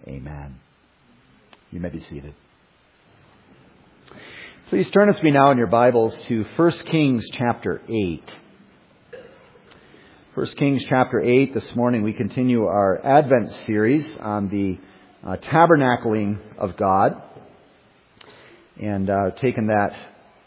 Amen. You may be seated. Please turn with me now in your Bibles to 1 Kings chapter 8. 1 Kings chapter 8. This morning we continue our Advent series on the tabernacling of God. And taken that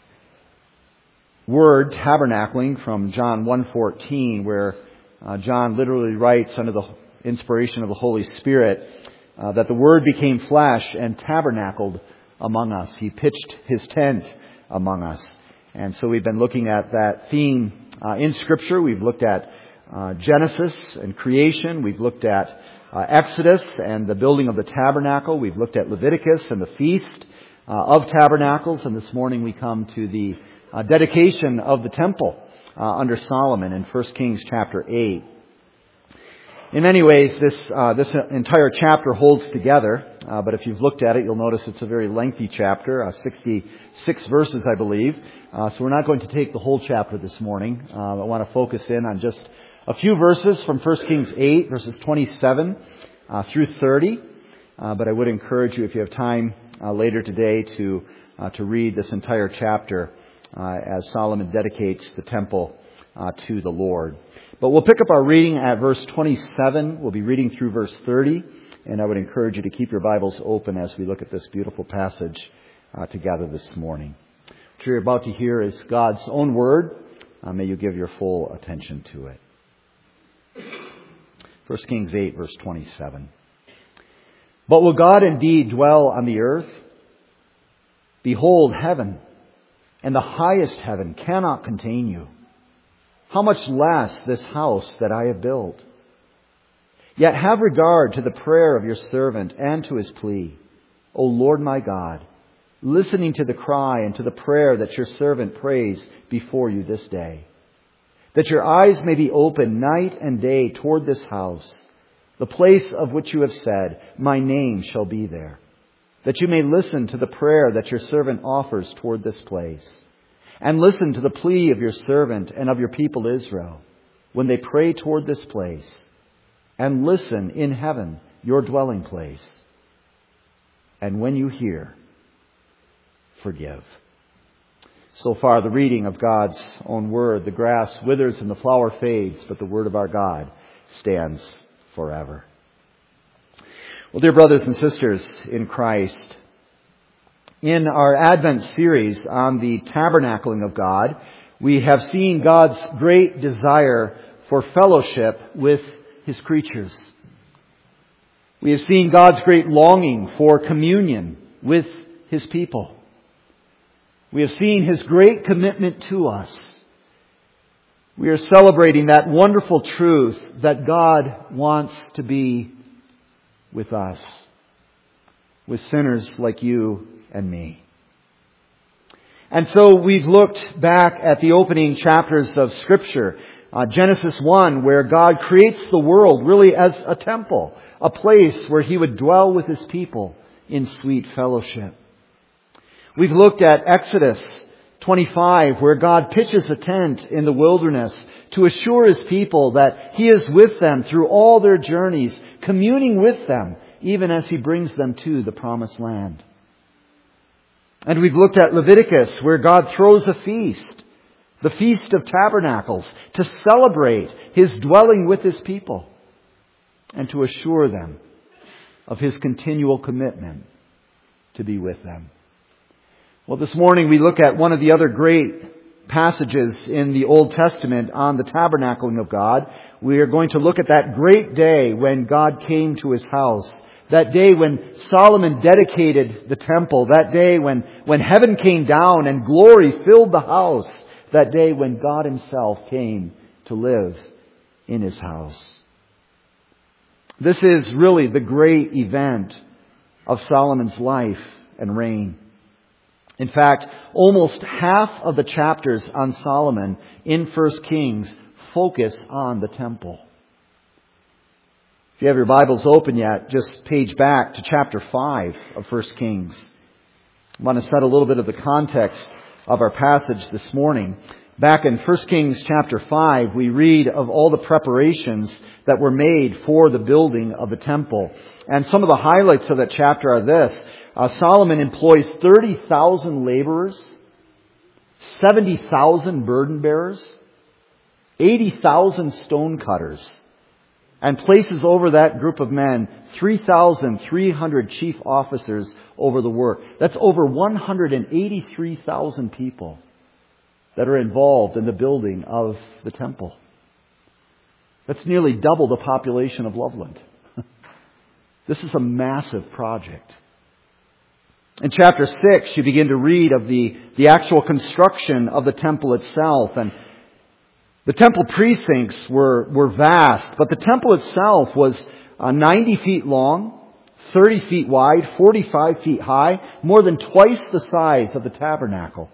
word, tabernacling, from John 1:14, where John literally writes under the inspiration of the Holy Spirit that the Word became flesh and tabernacled among us. He pitched His tent among us. And so we've been looking at that theme in Scripture. We've looked at Genesis and creation. We've looked at Exodus and the building of the tabernacle. We've looked at Leviticus and the feast of tabernacles. And this morning we come to the dedication of the temple under Solomon in 1 Kings chapter 8. In many ways, this entire chapter holds together, but if you've looked at it, you'll notice it's a very lengthy chapter, 66 verses, I believe. So we're not going to take the whole chapter this morning. I want to focus in on just a few verses from 1 Kings 8, verses 27 through 30. But I would encourage you, if you have time later today, to read this entire chapter as Solomon dedicates the temple to the Lord. But we'll pick up our reading at verse 27. We'll be reading through verse 30. And I would encourage you to keep your Bibles open as we look at this beautiful passage together this morning. What you're about to hear is God's own word. May you give your full attention to it. 1 Kings 8, verse 27. But will God indeed dwell on the earth? Behold, heaven and the highest heaven cannot contain you. How much less this house that I have built? Yet have regard to the prayer of your servant and to his plea, O Lord my God, listening to the cry and to the prayer that your servant prays before you this day, that your eyes may be open night and day toward this house, the place of which you have said, my name shall be there, that you may listen to the prayer that your servant offers toward this place. And listen to the plea of your servant and of your people Israel when they pray toward this place. And listen in heaven, your dwelling place. And when you hear, forgive. So far, the reading of God's own word. The grass withers and the flower fades, but the word of our God stands forever. Well, dear brothers and sisters in Christ, in our Advent series on the tabernacling of God, we have seen God's great desire for fellowship with His creatures. We have seen God's great longing for communion with His people. We have seen His great commitment to us. We are celebrating that wonderful truth that God wants to be with us, with sinners like you and me. And so we've looked back at the opening chapters of Scripture. Genesis 1, where God creates the world really as a temple, a place where He would dwell with His people in sweet fellowship. We've looked at Exodus 25, where God pitches a tent in the wilderness to assure His people that He is with them through all their journeys, communing with them, even as He brings them to the promised land. And we've looked at Leviticus, where God throws a feast, the Feast of Tabernacles, to celebrate His dwelling with His people and to assure them of His continual commitment to be with them. Well, this morning we look at one of the other great passages in the Old Testament on the tabernacling of God. We are going to look at that great day when God came to His house. That day when Solomon dedicated the temple. That day when heaven came down and glory filled the house. That day when God Himself came to live in His house. This is really the great event of Solomon's life and reign. In fact, almost half of the chapters on Solomon in 1 Kings focus on the temple. If you have your Bibles open yet, just page back to chapter 5 of 1 Kings. I want to set a little bit of the context of our passage this morning. Back in 1 Kings chapter 5, we read of all the preparations that were made for the building of the temple. And some of the highlights of that chapter are this. Solomon employs 30,000 laborers, 70,000 burden bearers, 80,000 stone cutters, and places over that group of men 3,300 chief officers over the work. That's over 183,000 people that are involved in the building of the temple. That's nearly double the population of Loveland. This is a massive project. In chapter 6, you begin to read of the actual construction of the temple itself. And the temple precincts were vast, but the temple itself was 90 feet long, 30 feet wide, 45 feet high, more than twice the size of the tabernacle.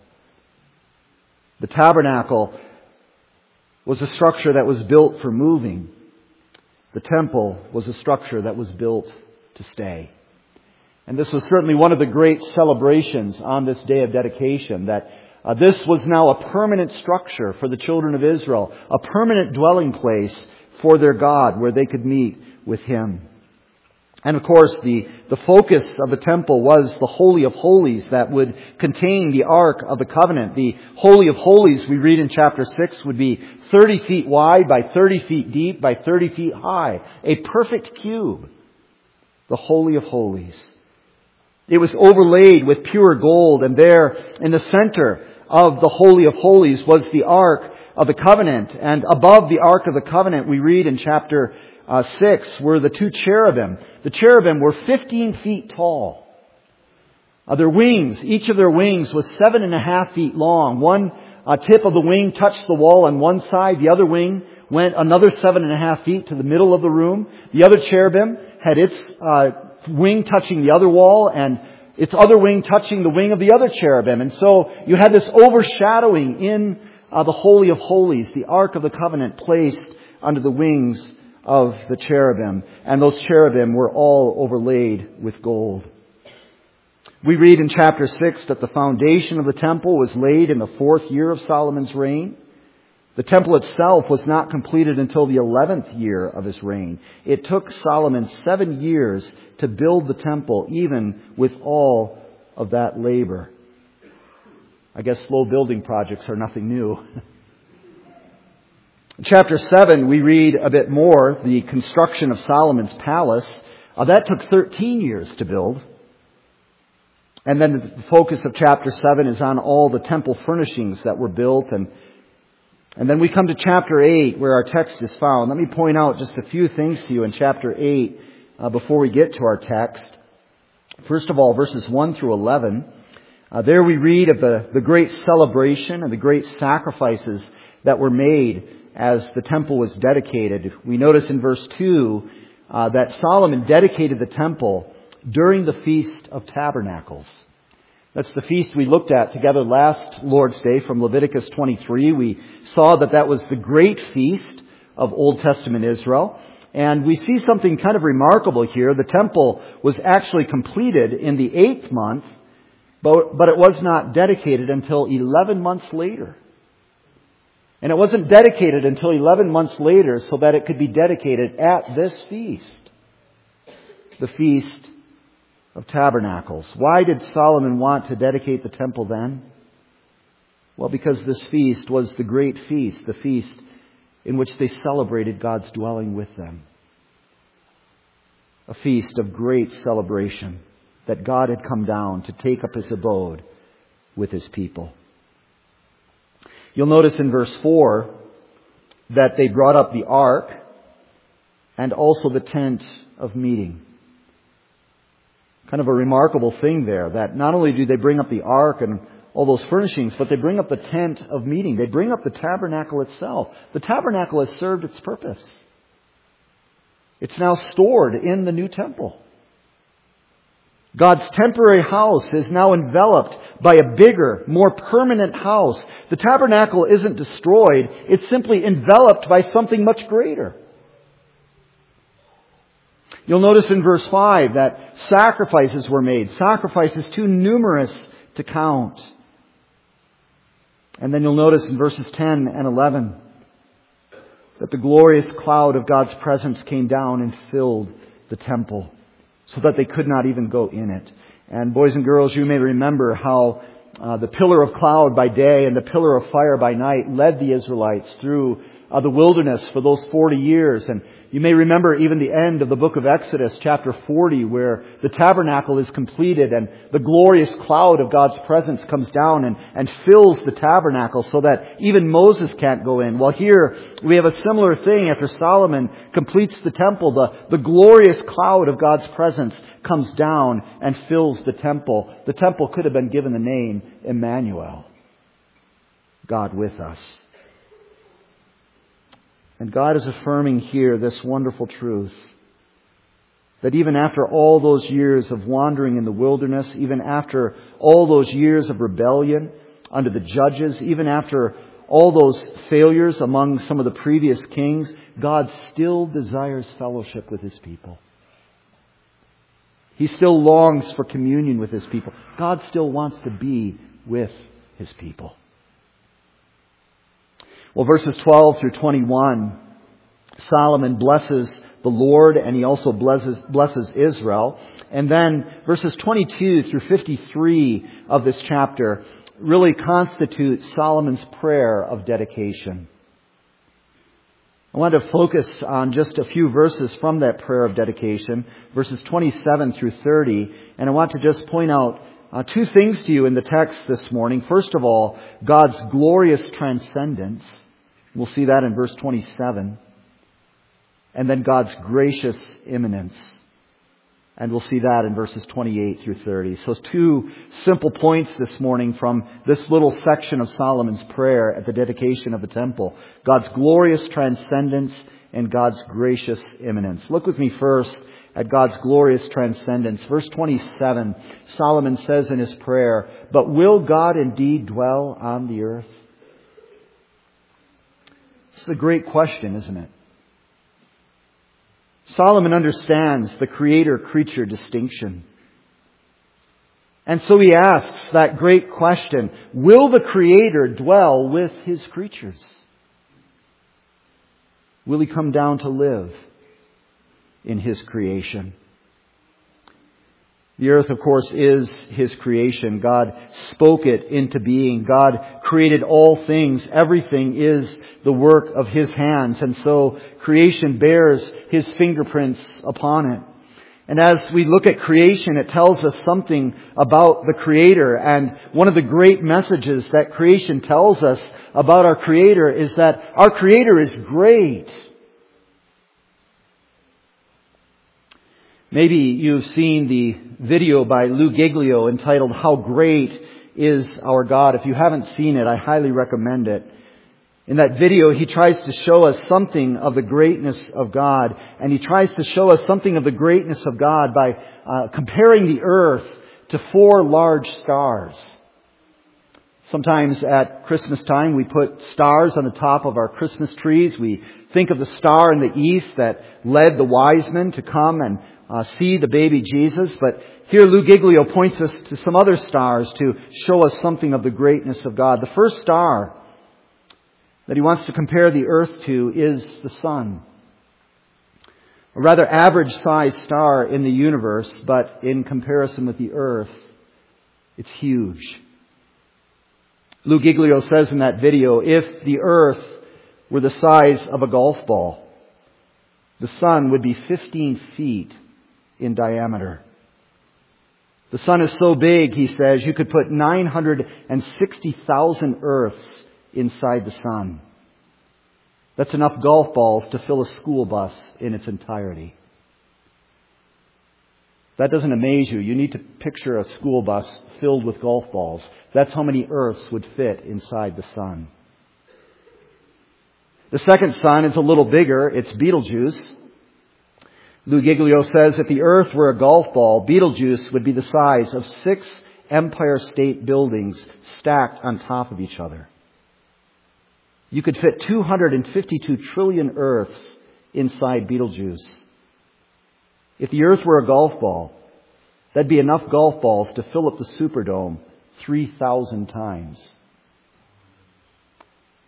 The tabernacle was a structure that was built for moving. The temple was a structure that was built to stay. And this was certainly one of the great celebrations on this day of dedication, that this was now a permanent structure for the children of Israel, a permanent dwelling place for their God where they could meet with Him. And of course, the focus of the temple was the Holy of Holies that would contain the Ark of the Covenant. The Holy of Holies, we read in chapter 6, would be 30 feet wide by 30 feet deep by 30 feet high. A perfect cube. The Holy of Holies. It was overlaid with pure gold, and there in the center of the Holy of Holies was the Ark of the Covenant. And above the Ark of the Covenant, we read in chapter 6, were the two cherubim. The cherubim were 15 feet tall. Their wings, each of their wings was 7.5 feet long. One tip of the wing touched the wall on one side. The other wing went another 7.5 feet to the middle of the room. The other cherubim had its wing touching the other wall and its other wing touching the wing of the other cherubim. And so you had this overshadowing in the Holy of Holies, the Ark of the Covenant placed under the wings of the cherubim. And those cherubim were all overlaid with gold. We read in chapter 6 that the foundation of the temple was laid in the 4th year of Solomon's reign. The temple itself was not completed until the 11th year of his reign. It took Solomon 7 years to build the temple, even with all of that labor. I guess slow building projects are nothing new. In chapter 7, we read a bit more, the construction of Solomon's palace. That took 13 years to build. And then the focus of chapter 7 is on all the temple furnishings that were built. And then we come to chapter 8, where our text is found. Let me point out just a few things to you in chapter 8 before we get to our text. First of all, verses 1 through 11. There we read of the great celebration and the great sacrifices that were made as the temple was dedicated. We notice in verse 2 that Solomon dedicated the temple during the Feast of Tabernacles. That's the feast we looked at together last Lord's Day from Leviticus 23. We saw that was the great feast of Old Testament Israel. And we see something kind of remarkable here. The temple was actually completed in the 8th month, but it was not dedicated until 11 months later. And it wasn't dedicated until 11 months later so that it could be dedicated at this feast, the Feast of Tabernacles. Why did Solomon want to dedicate the temple then? Well, because this feast was the great feast, the feast in which they celebrated God's dwelling with them. A feast of great celebration that God had come down to take up His abode with His people. You'll notice in verse 4 that they brought up the ark and also the tent of meeting. Kind of a remarkable thing there, that not only do they bring up the ark and all those furnishings, but they bring up the tent of meeting. They bring up the tabernacle itself. The tabernacle has served its purpose. It's now stored in the new temple. God's temporary house is now enveloped by a bigger, more permanent house. The tabernacle isn't destroyed. It's simply enveloped by something much greater. You'll notice in verse 5 that sacrifices were made. Sacrifices too numerous to count. And then you'll notice in verses 10 and 11 that the glorious cloud of God's presence came down and filled the temple so that they could not even go in it. And boys and girls, you may remember how the pillar of cloud by day and the pillar of fire by night led the Israelites through the wilderness for those 40 years. And you may remember even the end of the book of Exodus, chapter 40, where the tabernacle is completed and the glorious cloud of God's presence comes down and fills the tabernacle so that even Moses can't go in. Well, here we have a similar thing. After Solomon completes the temple, the glorious cloud of God's presence comes down and fills the temple. The temple could have been given the name Emmanuel, God with us. And God is affirming here this wonderful truth, that even after all those years of wandering in the wilderness, even after all those years of rebellion under the judges, even after all those failures among some of the previous kings, God still desires fellowship with His people. He still longs for communion with His people. God still wants to be with His people. Well, verses 12 through 21, Solomon blesses the Lord and he also blesses Israel. And then verses 22 through 53 of this chapter really constitute Solomon's prayer of dedication. I want to focus on just a few verses from that prayer of dedication, verses 27 through 30. And I want to just point out two things to you in the text this morning. First of all, God's glorious transcendence. We'll see that in verse 27. And then God's gracious immanence. And we'll see that in verses 28 through 30. So two simple points this morning from this little section of Solomon's prayer at the dedication of the temple. God's glorious transcendence and God's gracious immanence. Look with me first at God's glorious transcendence. Verse 27, Solomon says in his prayer, "But will God indeed dwell on the earth?" This is a great question, isn't it? Solomon understands the creator-creature distinction. And so he asks that great question, will the Creator dwell with His creatures? Will He come down to live in His creation? The earth, of course, is His creation. God spoke it into being. God created all things. Everything is the work of His hands. And so creation bears His fingerprints upon it. And as we look at creation, it tells us something about the Creator. And one of the great messages that creation tells us about our Creator is that our Creator is great. Maybe you've seen the video by Lou Giglio entitled, "How Great is Our God?" If you haven't seen it, I highly recommend it. In that video, he tries to show us something of the greatness of God. And he tries to show us something of the greatness of God by comparing the earth to 4 large stars. Sometimes at Christmas time, we put stars on the top of our Christmas trees. We think of the star in the east that led the wise men to come and see the baby Jesus. But here Lou Giglio points us to some other stars to show us something of the greatness of God. The first star that he wants to compare the earth to is the sun. A rather average-sized star in the universe, but in comparison with the earth, it's huge. Lou Giglio says in that video, if the earth were the size of a golf ball, the sun would be 15 feet in diameter. The sun is so big, he says, you could put 960,000 earths inside the sun. That's enough golf balls to fill a school bus in its entirety. That doesn't amaze you. You need to picture a school bus filled with golf balls. That's how many earths would fit inside the sun. The second sun is a little bigger. It's Betelgeuse. Lou Giglio says if the earth were a golf ball, Betelgeuse would be the size of 6 Empire State Buildings stacked on top of each other. You could fit 252 trillion earths inside Betelgeuse. If the earth were a golf ball, that'd be enough golf balls to fill up the Superdome 3,000 times.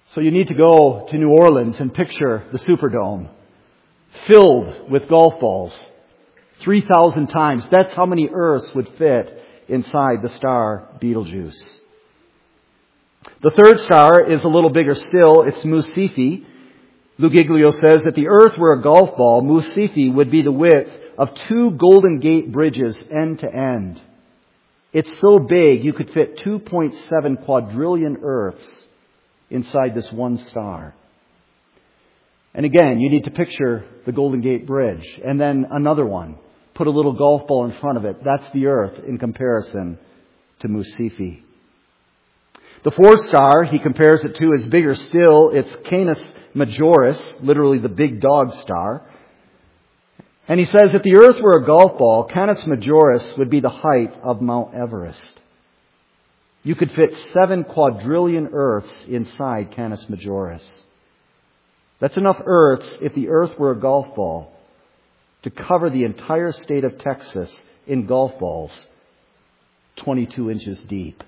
So you need to go to New Orleans and picture the Superdome filled with golf balls 3,000 times. That's how many Earths would fit inside the star Betelgeuse. The third star is a little bigger still. It's Musifi. Lou Giglio says that the Earth were a golf ball, Musifi would be the width of 2 Golden Gate bridges end to end. It's so big you could fit 2.7 quadrillion Earths inside this one star. And again, you need to picture the Golden Gate Bridge and then another one. Put a little golf ball in front of it. That's the Earth in comparison to Musifi. The fourth star he compares it to is bigger still. It's Canis Majoris, literally the big dog star. And he says if the Earth were a golf ball, Canis Majoris would be the height of Mount Everest. You could fit 7 quadrillion Earths inside Canis Majoris. That's enough Earths, if the Earth were a golf ball, to cover the entire state of Texas in golf balls 22 inches deep.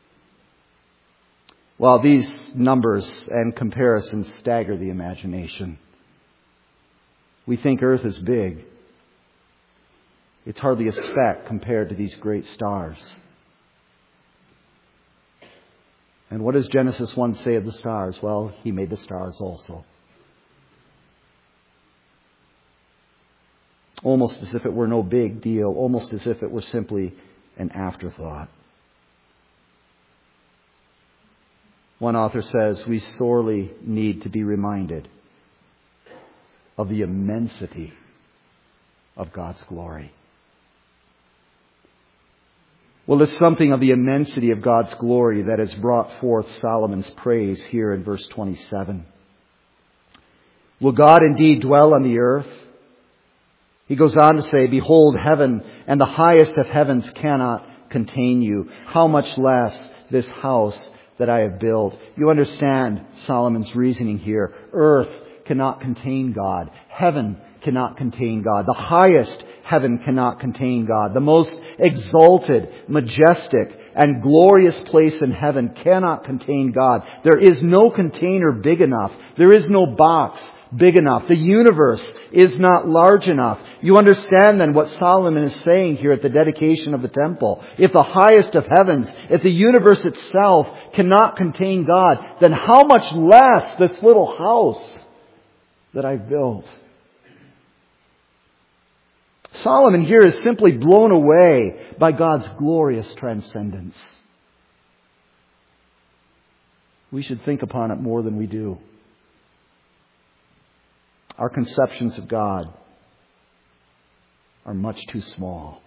Well, these numbers and comparisons stagger the imagination. We think Earth is big. It's hardly a speck compared to these great stars. And what does Genesis 1 say of the stars? Well, He made the stars also. Almost as if it were no big deal. Almost as if it were simply an afterthought. One author says we sorely need to be reminded of the immensity of God's glory. Well, it's something of the immensity of God's glory that has brought forth Solomon's praise here in verse 27. Will God indeed dwell on the earth? He goes on to say, behold, heaven and the highest of heavens cannot contain you. How much less this house that I have built. You understand Solomon's reasoning here. Earth cannot contain God. Heaven cannot contain God. The highest heaven cannot contain God. The most exalted, majestic, and glorious place in heaven cannot contain God. There is no container big enough. There is no box big enough. The universe is not large enough. You understand then what Solomon is saying here at the dedication of the temple. If the highest of heavens, if the universe itself cannot contain God, then how much less this little house that I've built? Solomon here is simply blown away by God's glorious transcendence. We should think upon it more than we do. Our conceptions of God are much too small.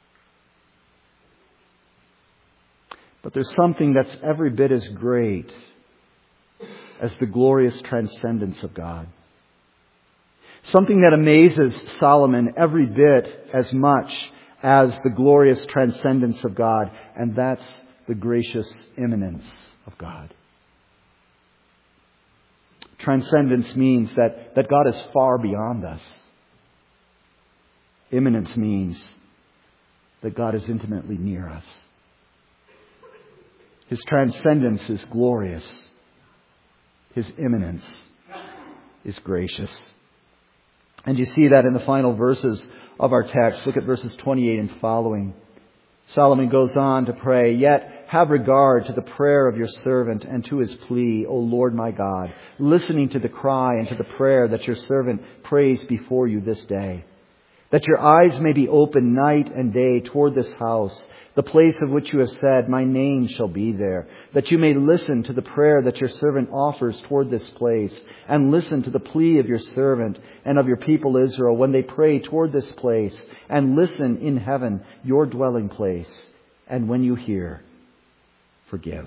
But there's something that's every bit as great as the glorious transcendence of God. Something that amazes Solomon every bit as much as the glorious transcendence of God, and that's the gracious immanence of God. Transcendence means that God is far beyond us. Immanence means that God is intimately near us. His transcendence is glorious. His immanence is gracious. And you see that in the final verses of our text. Look at verses 28 and following. Solomon goes on to pray, yet have regard to the prayer of your servant and to his plea, O Lord my God, listening to the cry and to the prayer that your servant prays before you this day. That your eyes may be open night and day toward this house, the place of which you have said, my name shall be there. That you may listen to the prayer that your servant offers toward this place, and listen to the plea of your servant and of your people Israel when they pray toward this place, and listen in heaven, your dwelling place, and when you hear, forgive.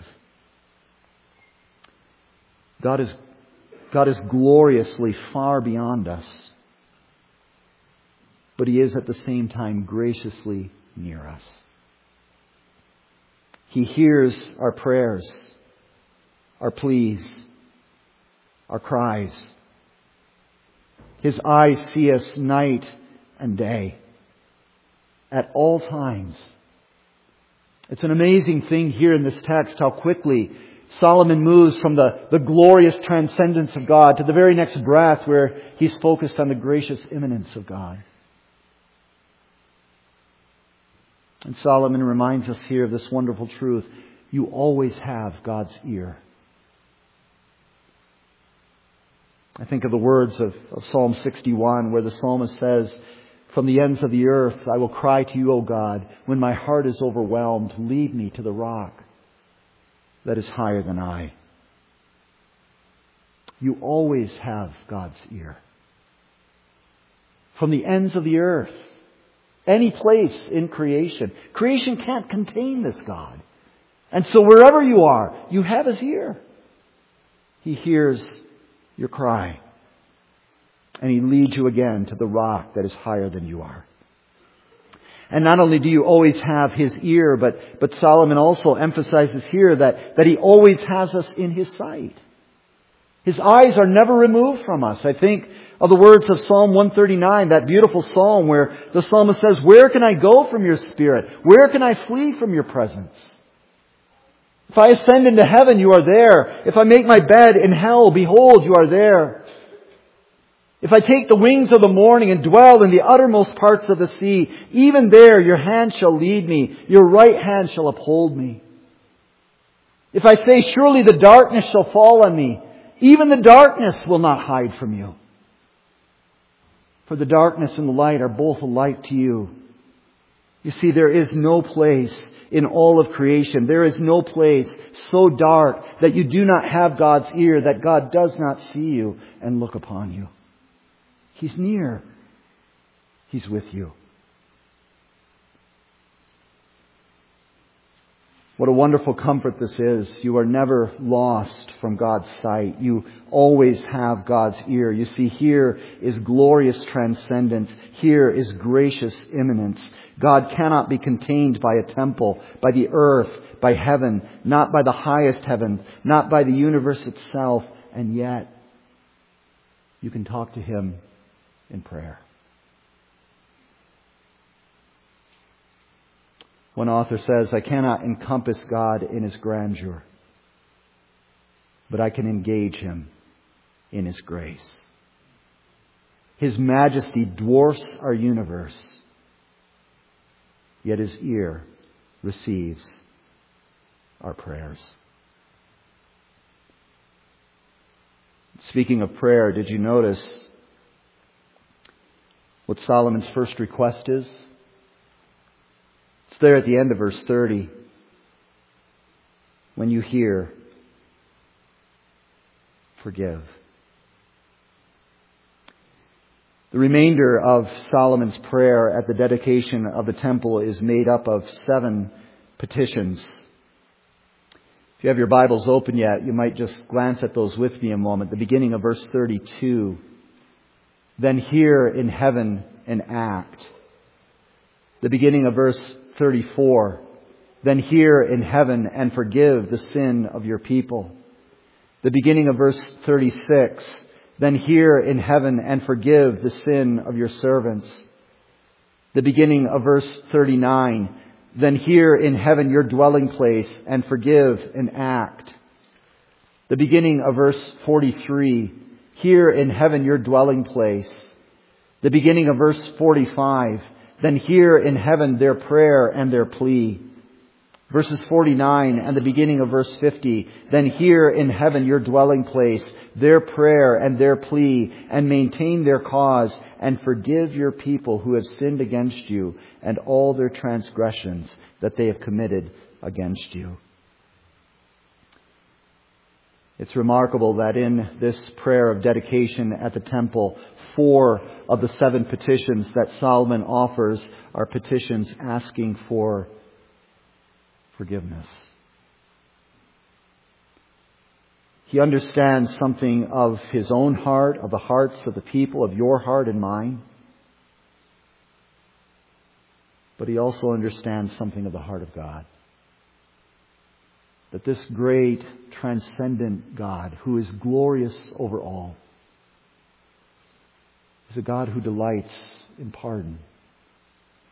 God is gloriously far beyond us, but He is at the same time graciously near us. He hears our prayers, our pleas, our cries. His eyes see us night and day, at all times. It's an amazing thing here in this text how quickly Solomon moves from the glorious transcendence of God to the very next breath where he's focused on the gracious immanence of God. And Solomon reminds us here of this wonderful truth. You always have God's ear. I think of the words of Psalm 61 where the psalmist says, "From the ends of the earth I will cry to you, O God. When my heart is overwhelmed, lead me to the rock that is higher than I." You always have God's ear. From the ends of the earth, any place in creation. Creation can't contain this God. And so wherever you are, you have His ear. He hears your cry. And He leads you again to the rock that is higher than you are. And not only do you always have His ear, but Solomon also emphasizes here that He always has us in His sight. His eyes are never removed from us. I think of the words of Psalm 139, that beautiful psalm where the psalmist says, "Where can I go from your Spirit? Where can I flee from your presence? If I ascend into heaven, you are there. If I make my bed in hell, behold, you are there. If I take the wings of the morning and dwell in the uttermost parts of the sea, even there your hand shall lead me, your right hand shall uphold me. If I say, surely the darkness shall fall on me, even the darkness will not hide from you. For the darkness and the light are both alike to you." You see, there is no place in all of creation, there is no place so dark that you do not have God's ear, that God does not see you and look upon you. He's near. He's with you. What a wonderful comfort this is. You are never lost from God's sight. You always have God's ear. You see, here is glorious transcendence. Here is gracious immanence. God cannot be contained by a temple, by the earth, by heaven, not by the highest heaven, not by the universe itself. And yet, you can talk to Him in prayer. One author says, "I cannot encompass God in His grandeur, but I can engage Him in His grace." His majesty dwarfs our universe, yet His ear receives our prayers. Speaking of prayer, did you notice what Solomon's first request is? It's there at the end of verse 30. When you hear, forgive. The remainder of Solomon's prayer at the dedication of the temple is made up of 7 petitions. If you have your Bibles open yet, you might just glance at those with me a moment. The beginning of verse 32. Then hear in heaven and act. The beginning of verse 34. Then hear in heaven and forgive the sin of your people. The beginning of verse 36. Then hear in heaven and forgive the sin of your servants. The beginning of verse 39. Then hear in heaven your dwelling place and forgive and act. The beginning of verse 43. Hear in heaven your dwelling place. The beginning of verse 45. Then hear in heaven their prayer and their plea. Verses 49 and the beginning of verse 50. Then hear in heaven your dwelling place, their prayer and their plea, and maintain their cause, and forgive your people who have sinned against you, and all their transgressions that they have committed against you. It's remarkable that in this prayer of dedication at the temple, 4 of the 7 petitions that Solomon offers are petitions asking for forgiveness. He understands something of his own heart, of the hearts of the people, of your heart and mine. But he also understands something of the heart of God. That this great, transcendent God, who is glorious over all, is a God who delights in pardon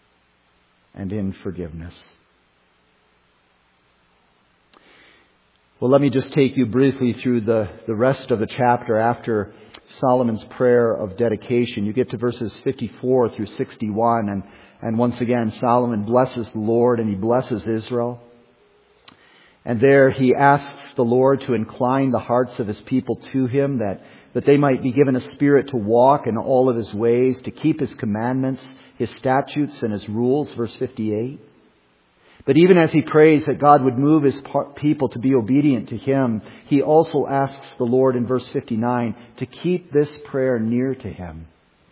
and in forgiveness. Well, let me just take you briefly through the rest of the chapter after Solomon's prayer of dedication. You get to verses 54 through 61, and once again, Solomon blesses the Lord and he blesses Israel. And there he asks the Lord to incline the hearts of His people to Him, that they might be given a spirit to walk in all of His ways, to keep His commandments, His statutes, and His rules, verse 58. But even as he prays that God would move His people to be obedient to Him, he also asks the Lord in verse 59 to keep this prayer near to Him.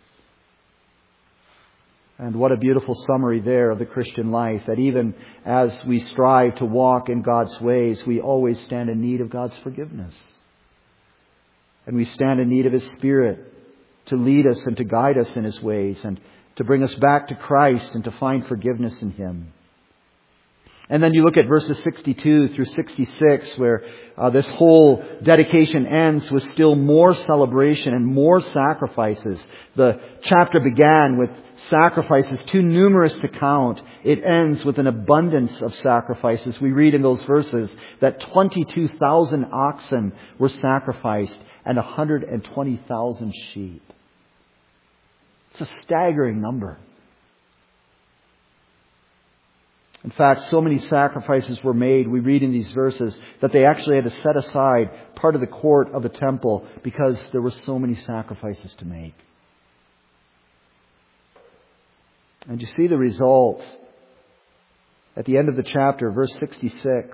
And what a beautiful summary there of the Christian life, that even as we strive to walk in God's ways, we always stand in need of God's forgiveness. And we stand in need of His Spirit to lead us and to guide us in His ways and to bring us back to Christ and to find forgiveness in Him. And then you look at verses 62 through 66, where this whole dedication ends with still more celebration and more sacrifices. The chapter began with sacrifices too numerous to count. It ends with an abundance of sacrifices. We read in those verses that 22,000 oxen were sacrificed and 120,000 sheep. It's a staggering number. In fact, so many sacrifices were made, we read in these verses, that they actually had to set aside part of the court of the temple because there were so many sacrifices to make. And you see the result at the end of the chapter, verse 66.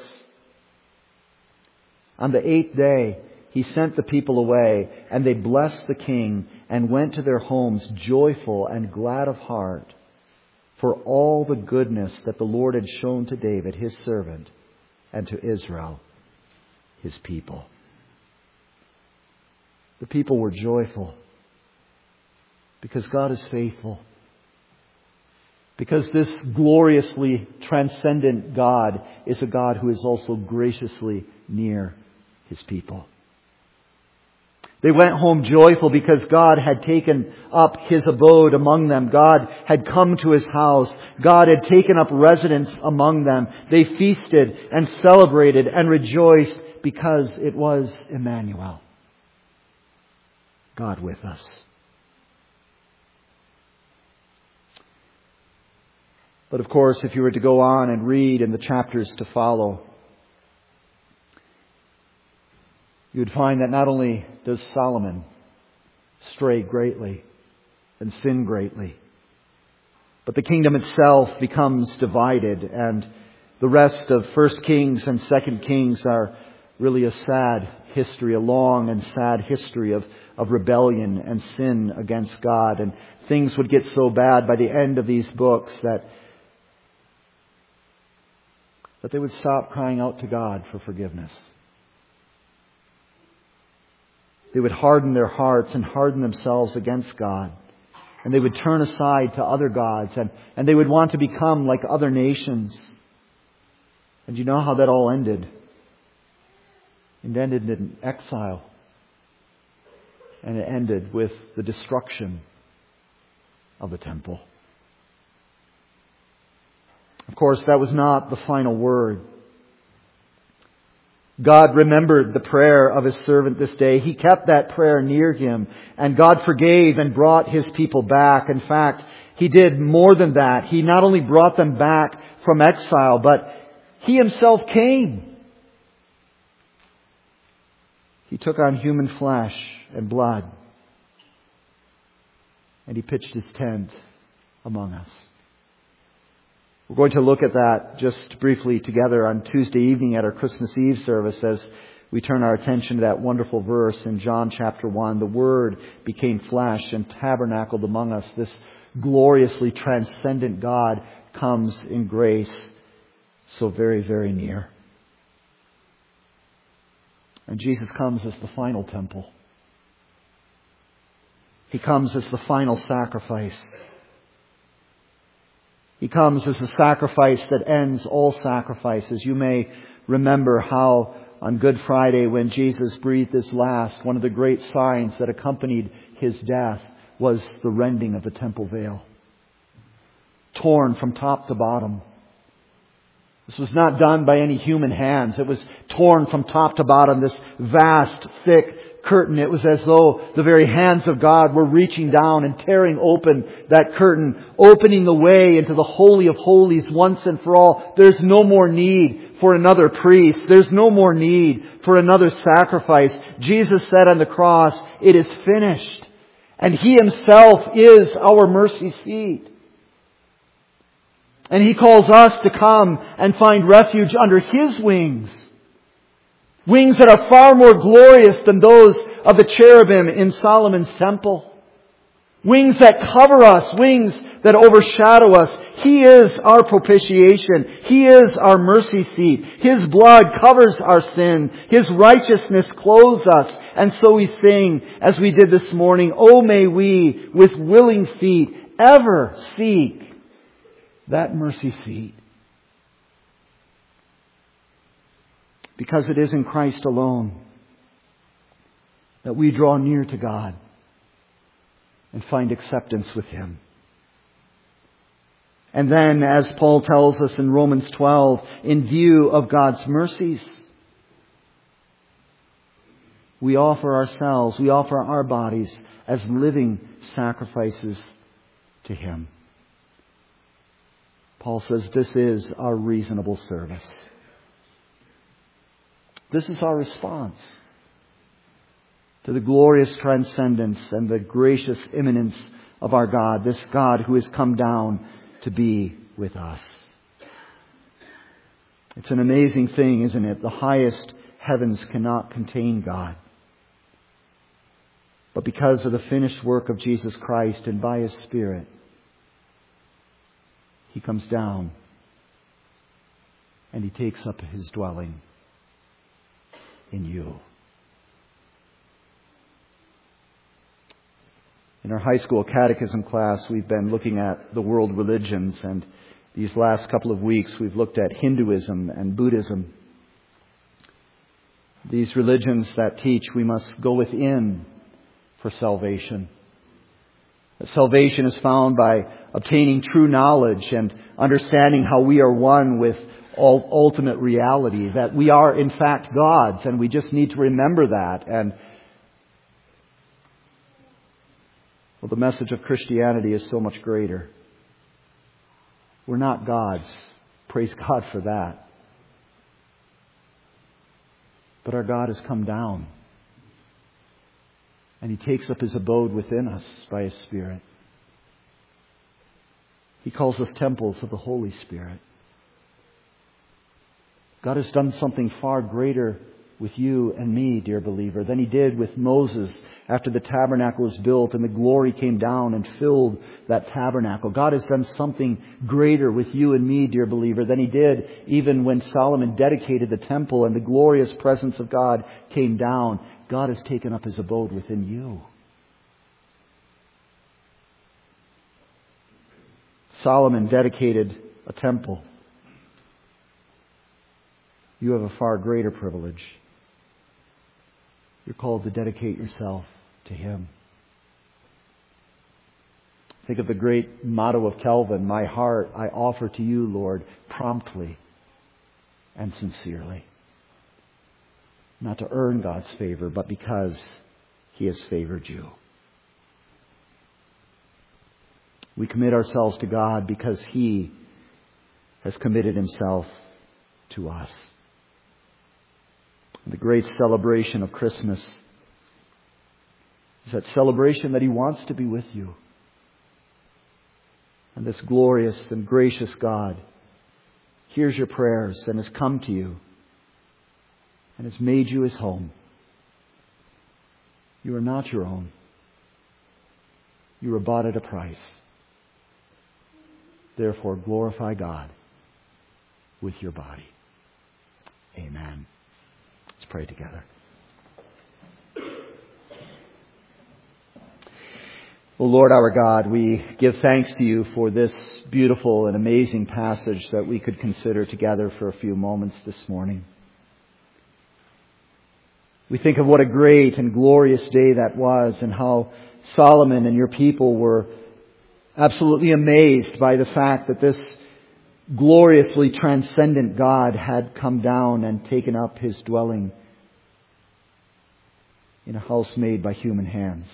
On the 8th day, he sent the people away, and they blessed the king and went to their homes joyful and glad of heart, for all the goodness that the Lord had shown to David, His servant, and to Israel, His people. The people were joyful because God is faithful. Because this gloriously transcendent God is a God who is also graciously near His people. They went home joyful because God had taken up His abode among them. God had come to His house. God had taken up residence among them. They feasted and celebrated and rejoiced because it was Emmanuel, God with us. But of course, if you were to go on and read in the chapters to follow, you would find that not only does Solomon stray greatly and sin greatly, but the kingdom itself becomes divided, and the rest of 1 Kings and 2 Kings are really a sad history, a long and sad history of rebellion and sin against God. And things would get so bad by the end of these books that they would stop crying out to God for forgiveness. They would harden their hearts and harden themselves against God. And they would turn aside to other gods. And they would want to become like other nations. And you know how that all ended. It ended in exile. And it ended with the destruction of the temple. Of course, that was not the final word. God remembered the prayer of His servant this day. He kept that prayer near Him. And God forgave and brought His people back. In fact, He did more than that. He not only brought them back from exile, but He Himself came. He took on human flesh and blood. And He pitched His tent among us. We're going to look at that just briefly together on Tuesday evening at our Christmas Eve service as we turn our attention to that wonderful verse in John chapter 1. The Word became flesh and tabernacled among us. This gloriously transcendent God comes in grace so very, very near. And Jesus comes as the final temple. He comes as the final sacrifice. He comes as a sacrifice that ends all sacrifices. You may remember how on Good Friday when Jesus breathed His last, one of the great signs that accompanied His death was the rending of the temple veil. Torn from top to bottom. This was not done by any human hands. It was torn from top to bottom, this vast, thick curtain. It was as though the very hands of God were reaching down and tearing open that curtain, opening the way into the Holy of Holies once and for all. There's no more need for another priest. There's no more need for another sacrifice. Jesus said on the cross, "It is finished." And He Himself is our mercy seat. And He calls us to come and find refuge under His wings. Wings that are far more glorious than those of the cherubim in Solomon's temple. Wings that cover us. Wings that overshadow us. He is our propitiation. He is our mercy seat. His blood covers our sin. His righteousness clothes us. And so we sing, as we did this morning, "Oh, may we with willing feet ever seek that mercy seat." Because it is in Christ alone that we draw near to God and find acceptance with Him. And then, as Paul tells us in Romans 12, in view of God's mercies, we offer ourselves, we offer our bodies as living sacrifices to Him. Paul says this is our reasonable service. This is our response to the glorious transcendence and the gracious immanence of our God, this God who has come down to be with us. It's an amazing thing, isn't it? The highest heavens cannot contain God. But because of the finished work of Jesus Christ and by His Spirit, He comes down and He takes up His dwelling in you. In our high school catechism class, we've been looking at the world religions, and these last couple of weeks we've looked at Hinduism and Buddhism. These religions that teach we must go within for salvation. That salvation is found by obtaining true knowledge and understanding how we are one with ultimate reality, that we are in fact God's, and we just need to remember that. And well, the message of Christianity is so much greater. We're not God's. Praise God for that. But our God has come down, and He takes up His abode within us by His Spirit. He calls us temples of the Holy Spirit. God has done something far greater with you and me, dear believer, than He did with Moses after the tabernacle was built and the glory came down and filled that tabernacle. God has done something greater with you and me, dear believer, than He did even when Solomon dedicated the temple and the glorious presence of God came down. God has taken up His abode within you. Solomon dedicated a temple. You have a far greater privilege. You're called to dedicate yourself to Him. Think of the great motto of Calvin, "My heart I offer to you, Lord, promptly and sincerely." Not to earn God's favor, but because He has favored you. We commit ourselves to God because He has committed Himself to us. The great celebration of Christmas is that celebration that He wants to be with you. And this glorious and gracious God hears your prayers and has come to you and has made you His home. You are not your own. You were bought at a price. Therefore, glorify God with your body. Amen. Let's pray together. O Lord our God, we give thanks to You for this beautiful and amazing passage that we could consider together for a few moments this morning. We think of what a great and glorious day that was, and how Solomon and Your people were absolutely amazed by the fact that this gloriously transcendent God had come down and taken up His dwelling in a house made by human hands.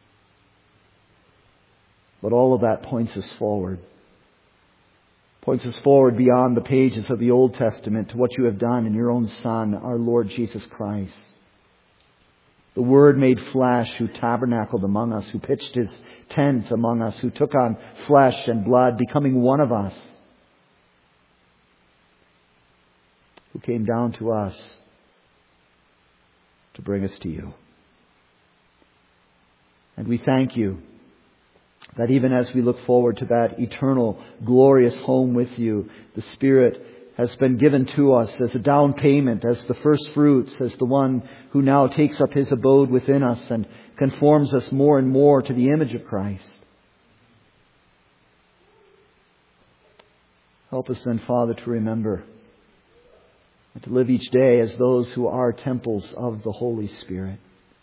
But all of that points us forward. Points us forward beyond the pages of the Old Testament to what you have done in your own Son, our Lord Jesus Christ. The Word made flesh, who tabernacled among us, who pitched His tent among us, who took on flesh and blood, becoming one of us, who came down to us to bring us to you. And we thank you that even as we look forward to that eternal, glorious home with you, the Spirit has been given to us as a down payment, as the first fruits, as the one who now takes up His abode within us and conforms us more and more to the image of Christ. Help us then, Father, to remember and to live each day as those who are temples of the Holy Spirit.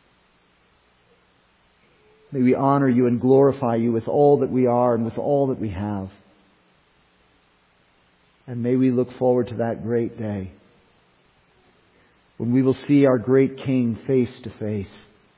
May we honor you and glorify you with all that we are and with all that we have. And may we look forward to that great day when we will see our great King face to face.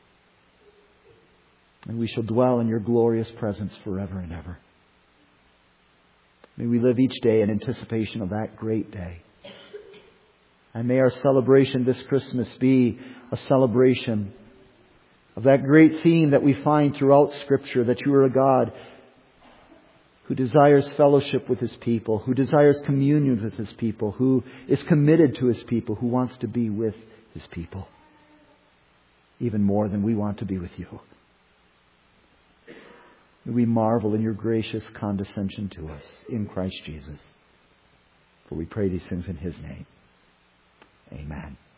And we shall dwell in your glorious presence forever and ever. May we live each day in anticipation of that great day. And may our celebration this Christmas be a celebration of that great theme that we find throughout Scripture, that you are a God who desires fellowship with His people, who desires communion with His people, who is committed to His people, who wants to be with His people, even more than we want to be with you. May we marvel in your gracious condescension to us in Christ Jesus. For we pray these things in His name. Amen.